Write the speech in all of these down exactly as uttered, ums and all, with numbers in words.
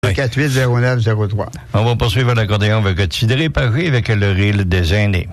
deux quatre huit zéro neuf zéro trois. On va poursuivre l'accordéon avec Tidré Paris avec le reel des aînés.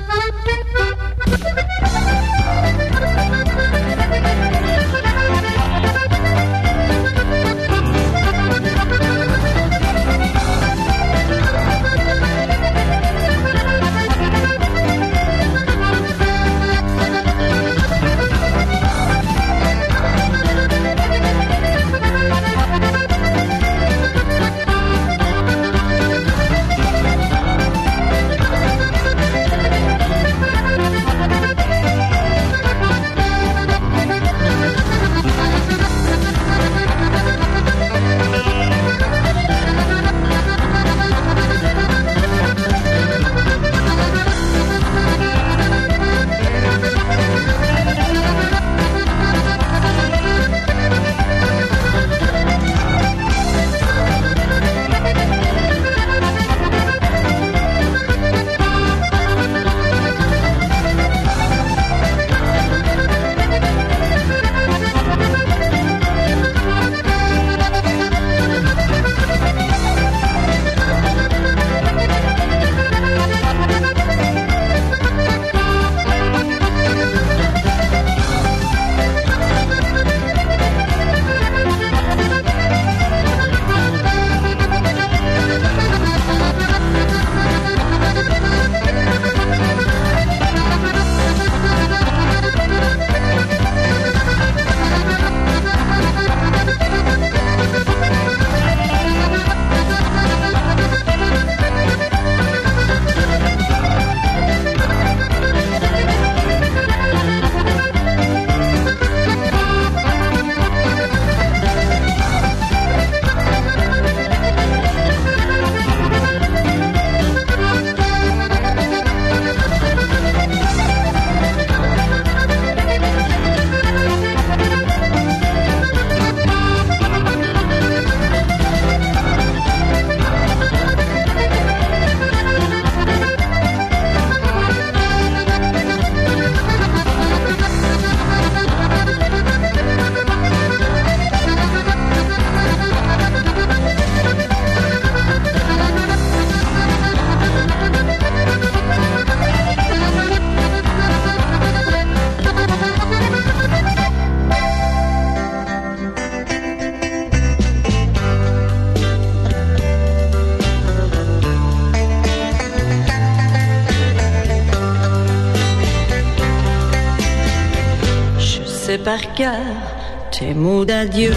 Par cœur tes mots d'adieu.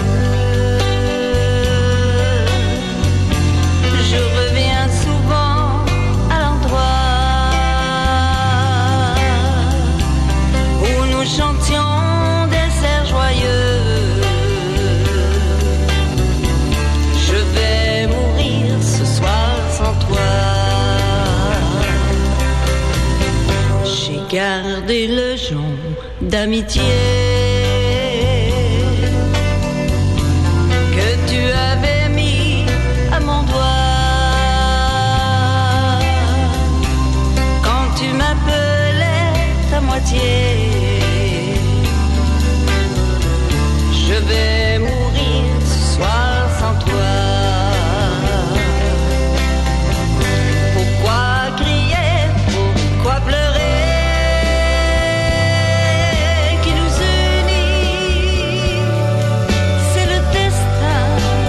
Je reviens souvent à l'endroit où nous chantions des airs joyeux. Je vais mourir ce soir sans toi. J'ai gardé le jonc d'amitié tu avais mis à mon doigt quand tu m'appelais ta moitié. Je vais mourir ce soir sans toi. Pourquoi crier, pourquoi pleurer qui nous unit? C'est le destin.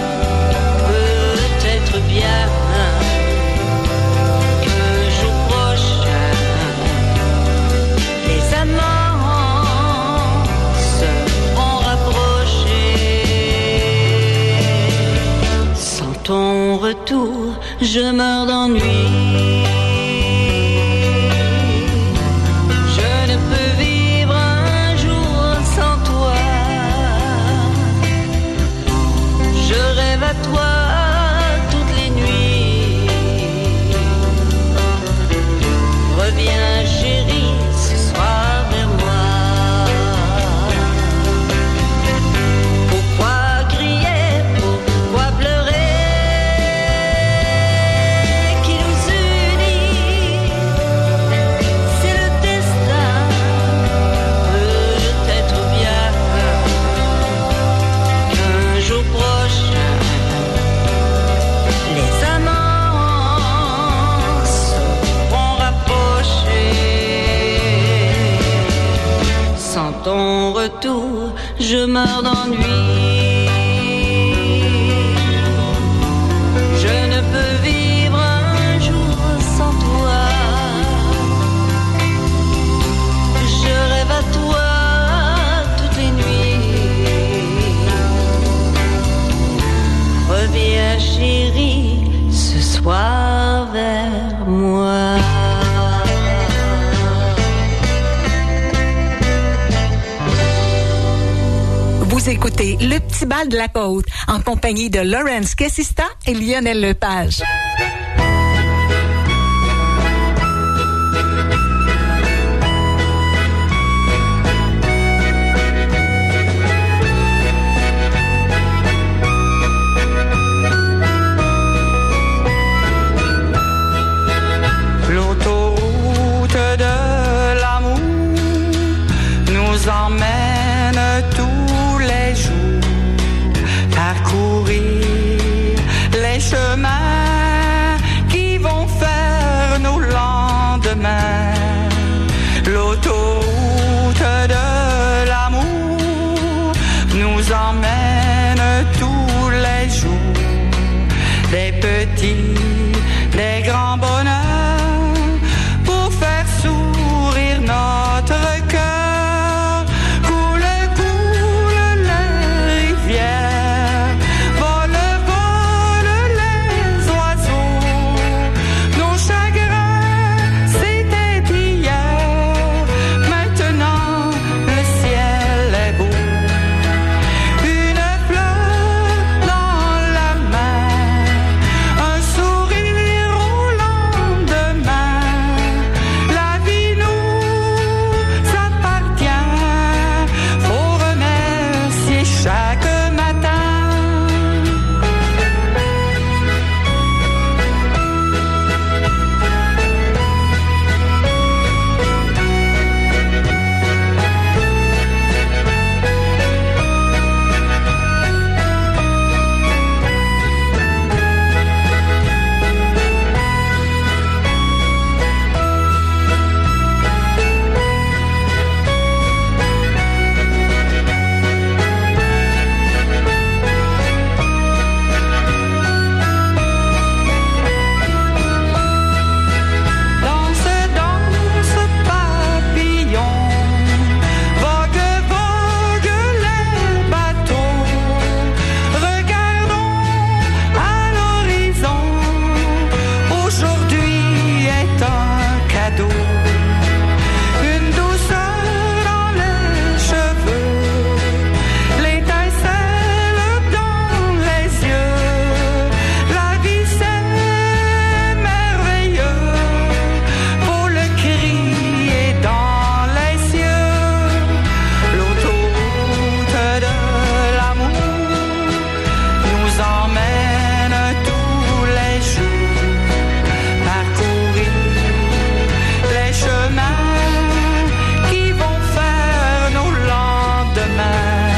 Bien que jour prochain les amants seront rapprochés. Sans ton retour, je meurs d'ennui. Je ne peux vivre un jour sans toi. Je rêve à toi. Reviens chérie, ce soir vers moi. Pourquoi crier, pourquoi pleurer qui nous unit? retour, je meurs d'ennui. Je ne peux vivre un jour sans toi. Je rêve à toi toutes les nuits. Reviens chérie, ce soir vers moi. Vous écoutez Le Petit Bal de la Côte en compagnie de Laurence Kessista et Lionel Lepage. L'autoroute de l'amour nous emmène tous les jours parcourir les chemins qui vont faire nos lendemains. L'autoroute de l'amour nous emmène tous les jours, des petits, des grands bonheurs, pour faire sourire notre cœur. Coule, coule les rivières, vole, vole les oiseaux. Nos chagrins, c'était hier, maintenant le ciel est beau. Une fleur dans la main, un sourire au lendemain. La vie nous appartient, faut remercier chaque matin. Danse, danse, papillon, vogue, vogue les bateaux. Regardons à l'horizon, aujourd'hui est un cadeau. Une douceur dans les cheveux, l'étincelle dans les yeux. La vie c'est merveilleux, faut le crier dans les cieux. L'autoroute de l'amour nous emmène tous les jours parcourir les chemins qui vont faire nos lendemains.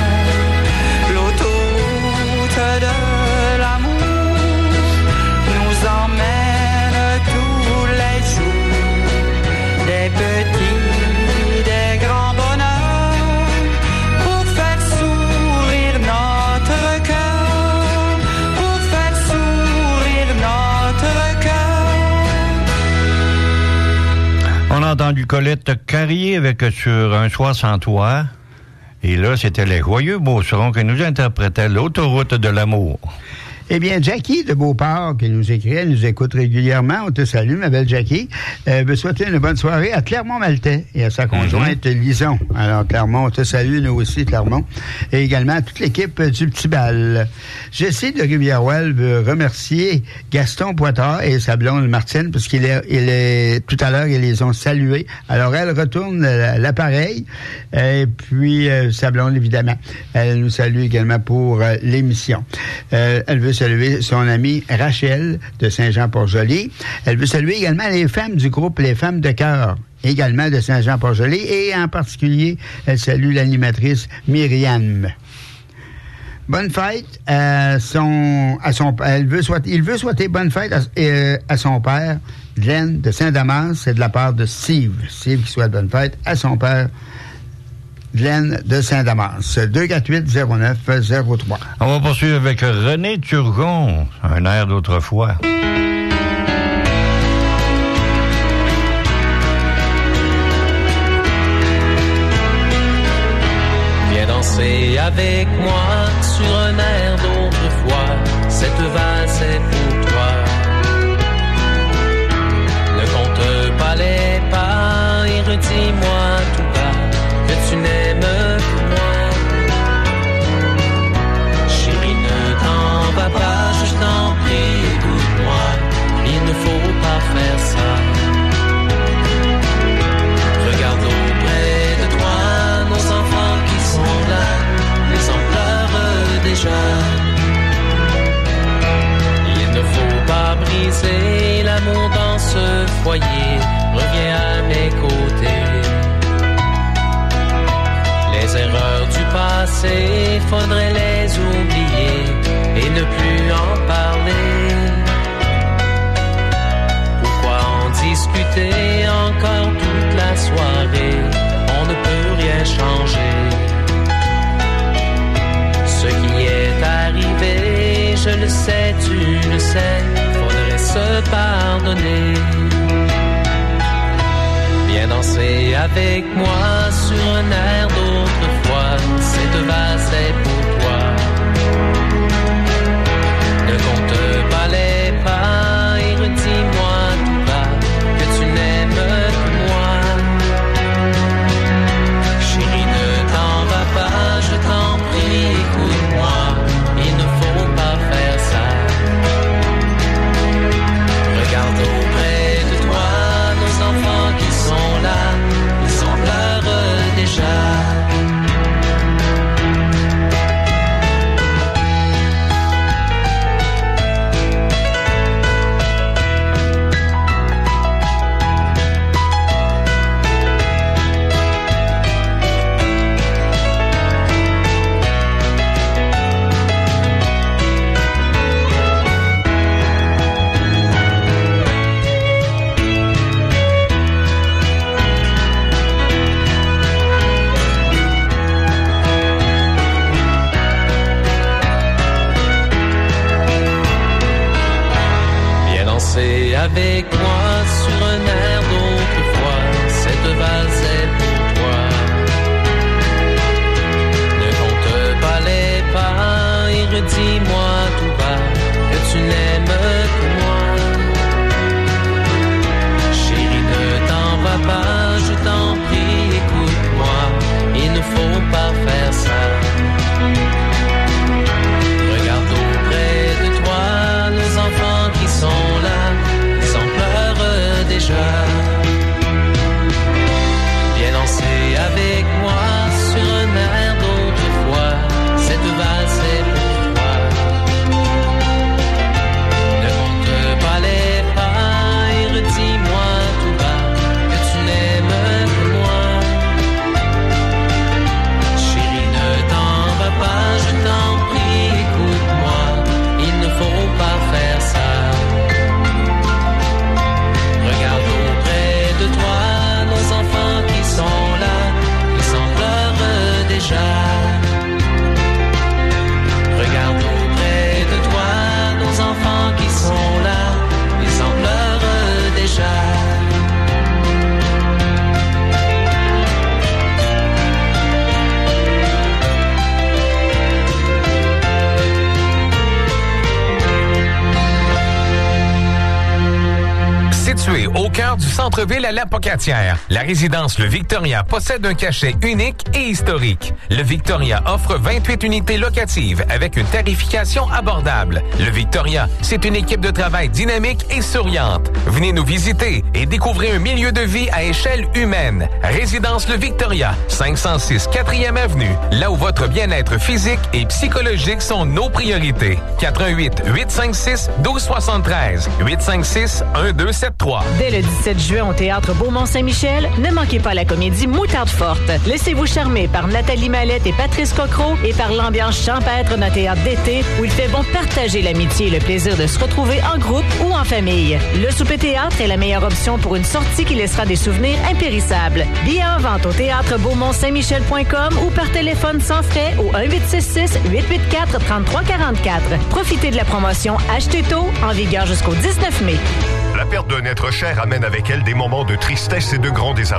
L'autoroute de l'amour nous emmène tous les jours, des petits, des grands bonheurs, pour faire sourire notre cœur, pour faire sourire notre cœur. On a entendu Colette Carrier avec Sur un soir sans toi. Et là, c'était les joyeux Beaucerons qui nous interprétaient L'autoroute de l'amour. Eh bien, Jackie de Beauport, qui nous écrit, elle nous écoute régulièrement. On te salue, ma belle Jackie. Euh, veut souhaiter une bonne soirée à Clermont-Maltais et à sa conjointe mm-hmm. Lison. Alors, Clermont, on te salue, nous aussi, Clermont. Et également à toute l'équipe du Petit Bal. Jessie de Rivière-Ouelle veut remercier Gaston Poitard et sa blonde Martine, parce qu'il est, il est, tout à l'heure, ils les ont salués. Alors, elle retourne l'appareil. Et puis, euh, sa blonde, évidemment. Elle nous salue également pour euh, l'émission. Euh, elle veut saluer son amie Rachel de Saint-Jean-Port-Joli. Elle veut saluer également les femmes du groupe Les Femmes de Cœur, également de Saint-Jean-Port-Joli, et en particulier, elle salue l'animatrice Myriam. Bonne fête à son, à son, elle veut souhaiter, il veut souhaiter bonne fête à, euh, à son père, Glenn de Saint-Damas. C'est de la part de Steve. Steve qui souhaite bonne fête à son père, Glenn de Saint-Damas. deux quatre huit zéro neuf zéro trois. On va poursuivre avec René Turgon, un air d'autrefois. Viens danser avec moi sur un air d'autrefois, cette valse est pour toi. Ne compte pas les pas et redis-moi tout bas que tu n'aimes que moi. Chérie, ne t'en va pas, je t'en prie, écoute-moi, il ne faut pas faire ça. Regarde auprès de toi nos enfants qui sont là, les en pleurent déjà. Il ne faut pas briser l'amour dans ce foyer, reviens à mes côtés. Les erreurs du passé, faudrait les oublier et ne plus en parler. Pourquoi en discuter encore toute la soirée? On ne peut rien changer. Ce qui est arrivé, je le sais, tu le sais, faudrait se pardonner. Viens danser avec moi sur un air d'autrefois, cette valse est pour toi. Ne compte pas les pas et redis-moi tout bas que tu n'aimes que moi. Chérie, ne t'en va pas, je t'en prie, écoute-moi, il ne faut pas faire ça. Regarde auprès de toi nos enfants qui sont là, ils en pleurent déjà. Avec moi sur un air d'autrefois, cette valse est pour toi. Ne compte pas les pas et redis-moi tout bas que tu n'aimes que moi. Chérie, ne t'en va pas, je t'en prie, écoute-moi, il ne faut pas faire ça. Regarde auprès de toi nos enfants qui sont là, déjà. Viens danser avec moi sur un air d'autrefois, cette valse est pour toi. Ne compte pas les pas et redis-moi tout bas que tu n'aimes que moi. Chérie, ne t'en va pas, je t'en prie, écoute-moi, il ne faut pas faire ça. Regarde auprès de toi nos enfants qui sont là, ils en pleurent déjà. Regarde auprès de toi nos enfants qui sont là, ils en pleurent déjà. Situé au cœur du centre-ville à La Pocatière, la résidence Le Victoria possède un cachet unique et historique. Le Victoria offre vingt-huit unités locatives avec une tarification abordable. Le Victoria, c'est une équipe de travail dynamique et souriante. Venez nous visiter et découvrez un milieu de vie à échelle humaine. Résidence Le Victoria, cinq cent six quatrième Avenue, là où votre bien-être physique et psychologique sont nos priorités. quatre un huit, huit cinq six, un deux sept trois, huit cinq six, un deux sept trois. Saint-Foy. Dès le dix-sept juin au Théâtre Beaumont-Saint-Michel, ne manquez pas la comédie Moutarde Forte. Laissez-vous charmer par Nathalie Mallette et Patrice Cocro et par l'ambiance champêtre d'un théâtre d'été où il fait bon partager l'amitié et le plaisir de se retrouver en groupe ou en famille. Le souper théâtre est la meilleure option pour une sortie qui laissera des souvenirs impérissables. Billets en vente au théâtre beaumont saint michel point com ou par téléphone sans frais au un huit six six huit huit quatre trois trois quatre quatre. Profitez de la promotion Achetez tôt en vigueur jusqu'au dix-neuf mai. La perte d'un être cher amène avec elle des moments de tristesse et de grand désarroi.